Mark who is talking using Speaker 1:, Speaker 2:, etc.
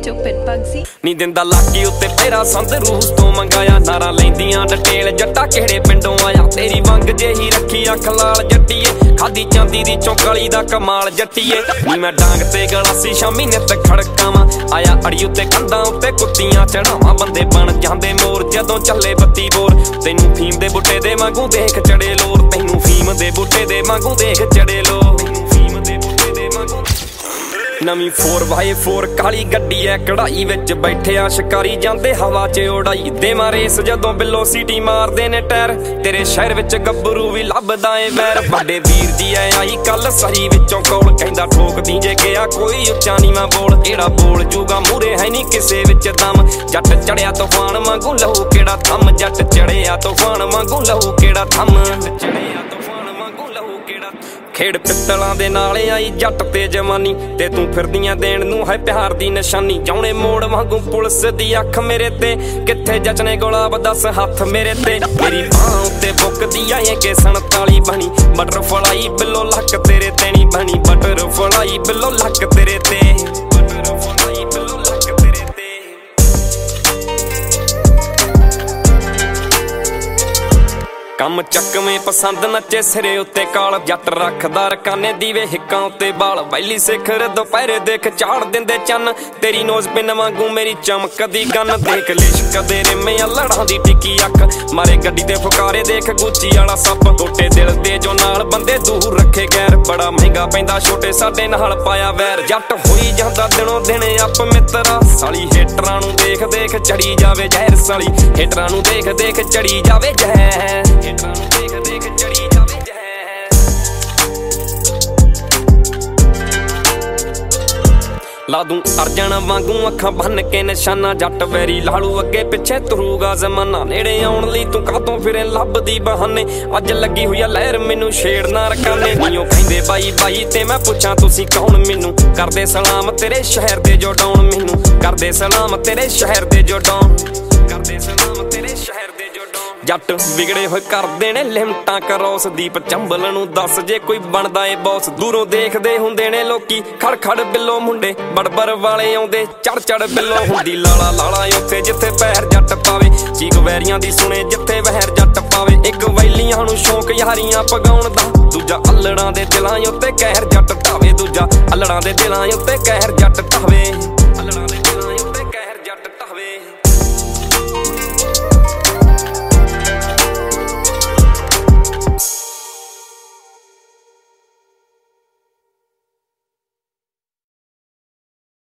Speaker 1: stupid Bugsy
Speaker 2: ਨੀ ਦਿੰਦਾ ਲਾਕੀ ਉੱਤੇ ਪੈਰਾ ਸੰਤ ਰੂਸ ਤੋਂ ਮੰਗਾਇਆ ਨਾਰਾ ਲੈਂਦੀਆਂ ਡਟੇਲ ਜੱਟਾ ਕਿਹੜੇ ਪਿੰਡੋਂ ਆਇਆ ਤੇਰੀ ਵੰਗ ਜਿਹੀ ਰੱਖੀ ਅੱਖ ਲਾਲ ਜੱਟੀਏ ਖਾਦੀ ਚਾਂਦੀ ਦੀ ਚੌਂਕਾਲੀ ਦਾ ਕਮਾਲ ਜੱਟੀਏ ਨੀ ਮੈਂ ਡਾਂਗ ਤੇ ਗਲਾਸੀ ਸ਼ਾਮੀ ਨਿੱਤ ਖੜਕਾਵਾਂ ਆਇਆ ਅੜੀ ਉੱਤੇ ਕੰਧਾਂ ਉੱਤੇ ਕੁੱਤੀਆਂ ਚੜਾਵਾਂ ਬੰਦੇ ਬਣ ਜਾਂਦੇ ਮੋਰ ਜਦੋਂ ਚੱਲੇ ਬੱਤੀ ਬੋਰ ਤੈਨੂੰ ਫੀਮ ਦੇ ਬੁੱਟੇ ਦੇ ਵਾਂਗੂ ਦੇਖ ਚੜੇ ਲੋਰ ਤੈਨੂੰ ਫੀਮ ਦੇ ਬੁੱਟੇ ਦੇ ਵਾਂਗੂ ਦੇਖ ਚੜੇ ਲੋਰ ਨਵੀਂ 4x4 ਕਾਲੀ ਗੱਡੀ ਐ ਕਢਾਈ ਵਿੱਚ ਬੈਠਿਆ ਸ਼ਿਕਾਰੀ ਜਾਂਦੇ ਹਵਾ 'ਚ ਉਡਾਈ ਦੇਵਾਂ ਰੇਸ ਜਦੋਂ ਬਿੱਲੋ ਸੀਟੀ ਮਾਰਦੇ ਨੇ ਟਾਇਰ ਤੇਰੇ ਸ਼ਹਿਰ ਵਿੱਚ ਗੱਭਰੂ ਵੀ ਲੱਭਦਾ ਏ ਵੈਰ ਵੱਡੇ ਵੀਰ ਦੀ ਐ ਆਈ ਕੱਲ ਸਹੀ ਵਿੱਚੋਂ ਕੋਲ ਕਹਿੰਦਾ ਠੋਕਦੀ ਜੇ ਗਿਆ ਕੋਈ ਉੱਚਾ ਨੀਵਾਂ ਬੋਲ ਕਿਹੜਾ ਬੋਲ ਜੂਗਾ ਮੂਰੇ ਹੈ ਨਹੀਂ ਕਿਸੇ ਵਿੱਚ ਦਮ ਜੱਟ ਚੜਿਆ ਤੂਫਾਨ ਵਾਂਗੂ ਲਹੂ ਕਿਹੜਾ ਥੰਮ ਜੱਟ ਚੜਿਆ ਤੂਫਾਨ ਵਾਂਗੂ ਲਹੂ ਕਿਹੜਾ ਥੰਮ ਖੇਡ ਪਿੱਤਲਾਂ ਦੇ ਨਾਲ ਆਈ ਜੱਟ ਤੇ ਜਵਾਨੀ ਤੇ ਤੂੰ ਫਿਰਦੀਆਂ ਦੇਣ ਨੂੰ ਹੈ ਪਿਆਰ ਦੀ ਨਿਸ਼ਾਨੀ ਜਾਉਣੇ ਮੋੜ ਵਾਂਗੂ ਪੁਲਿਸ ਦੀ ਅੱਖ ਮੇਰੇ ਤੇ ਕਿੱਥੇ ਜਚਨੇ ਗੁਲਾਬ ਦੱਸ ਹੱਥ ਮੇਰੇ ਤੇ ਮੇਰੀ ਬਾਹ ਉੱਤੇ ਬੁੱਕਦੀ ਆਏ ਕਿ 47 ਬਣੀ ਬਟਰਫਲਾਈ ਬਿੱਲੋ ਲੱਕ ਤੇਰੇ ਤੇ ਨਹੀਂ ਬਣੀ ਬਟਰਫਲਾਈ ਬਿੱਲੋ ਲੱਕ ਤੇਰੇ ਤੇ ਕੰਮ ਚੱਕਵੇਂ ਪਸੰਦ ਨੱਚੇ ਸਿਰੇ ਉੱਤੇ ਕਾਲ ਜੱਟ ਰੱਖਦਾ ਰਕਾਨੇ ਦੀਵੇ ਹਿੱਕਾਂ ਉੱਤੇ ਬਾਲ ਵੈਲੀ ਸਿਖਰ ਦੁਪਹਿਰੇ ਦੇਖ ਚਾੜ ਦਿੰਦੇ ਚੰਨ ਤੇਰੀ ਨੋਜ਼ ਪਿੰਨ ਵਾਂਗੂ ਮੇਰੀ ਚਮਕਦੀ ਗੰਨ ਦੇਖ ਲਿਸ਼ਕਦੇ ਰਿਮੇ ਲੜਾਂ ਦੀ ਟਿੱਕੀ ਅੱਖ ਮਾਰੇ ਗੱਡੀ ਤੇ ਫੁਕਾਰੇ ਦੇਖ ਗੁੱਚੀ ਵਾਲਾ ਸੱਪ ਟੋਟੇ ਦਿਲ ਦੇ ਜੋ ਨਾਲ ਬੰਦੇ ਦੂਰ ਰੱਖੇ ਗੈਰ ਬੜਾ ਮਹਿੰਗਾ ਪੈਂਦਾ ਛੋਟੇ ਸਾਡੇ ਨਾਲ ਪਾਇਆ ਵੈਰ ਜੱਟ ਹੋਈ ਜਾਂਦਾ ਦਿਨੋਂ ਦਿਨ ਅੱਪ ਮਿੱਤਰਾ ਸਾਲੀ ਹੇਟਰਾਂ ਨੂੰ ਦੇਖ ਦੇਖ ਚੜੀ ਜਾਵੇ ਜ਼ਹਿਰ ਸਾਲੀ ਹੇਟਰਾਂ ਨੂੰ ਦੇਖ ਦੇਖ ਚੜੀ ਜਾਵੇ ਜ਼ਹਿਰ ਲਾ ਦੂੰ ਅਰਜਨ ਵਾਂਗੂ ਅੱਖਾਂ ਬੰਨ ਕੇ ਨਿਸ਼ਾਨਾ ਜੱਟ ਵੈਰੀ ਲਾਲੂ ਅੱਗੇ ਪਿੱਛੇ ਤੁਰੂਗਾ ਜ਼ਮਾਨਾ ਨੇੜੇ ਆਉਣ ਲਈ ਤੂੰ ਕਾਹਤੋਂ ਫਿਰੇ ਲੱਭਦੀ ਬਹਾਨੇ ਅੱਜ ਲੱਗੀ ਹੋਈ ਆ ਲਹਿਰ ਮੈਨੂੰ ਛੇੜ ਨਾ ਰਕਾਨੇ ਨੀਓ ਕਹਿੰਦੇ ਬਾਈ ਬਾਈ ਤੇ ਮੈਂ ਪੁੱਛਾਂ ਤੁਸੀਂ ਕੌਣ ਮੈਨੂੰ ਕਰਦੇ ਸਲਾਮ ਤੇਰੇ ਸ਼ਹਿਰ ਦੇ ਜੋ ਡਾਉਣ ਮੈਨੂੰ ਕਰਦੇ ਸਲਾਮ ਤੇਰੇ ਸ਼ਹਿਰ ਦੇ ਜੋ ਡਾਉਣ ਕਰਦੇ ਸਲਾਮ ਤੇਰੇ ਸ਼ਹਿਰ ਦੇ ਜੋ ਜੱਟ ਵਿਗੜੇ ਹੋਏ ਕਰਦੇ ਨੇ ਲਿਮਟਾਂ ਕਰੋਸ ਦੀਪ ਚੰਬਲ ਨੂੰ ਦੱਸ ਜੇ ਕੋਈ ਬਣਦਾ ਏ ਬੌਸ ਦੂਰੋਂ ਦੇਖਦੇ ਹੁੰਦੇ ਨੇ ਲੋਕੀ ਖੜ ਖੜ ਬਿੱਲੋ ਮੁੰਡੇ ਬੜਬਰ ਵਾਲੇ ਆਉਂਦੇ ਚੜ ਚੜ ਬਿੱਲੋ ਹੁੰਦੀ ਲਾਲਾ ਲਾਲਾ ਉੱਥੇ ਜਿੱਥੇ ਪੈਰ ਜੱਟ ਪਾਵੇ ਚੀਕ ਵੈਰੀਆਂ ਦੀ ਸੁਣੇ ਜਿੱਥੇ ਵਹਿਰ ਜੱਟ ਪਾਵੇ ਇੱਕ ਵੈਲੀਆਂ ਨੂੰ ਸ਼ੌਂਕ ਯਾਰੀਆਂ ਪਗਾਉਣ ਦਾ ਦੂਜਾ ਅਲੜਾਂ ਦੇ ਦਿਲਾਂ ਉੱਤੇ ਕਹਿਰ ਜੱਟ ਢਾਵੇ ਦੂਜਾ ਅਲੜਾਂ ਦੇ ਦਿਲਾਂ ਉੱਤੇ ਕਹਿਰ ਜੱਟ ਢਾਵੇ ਅਲੜਾਂ ਦੇ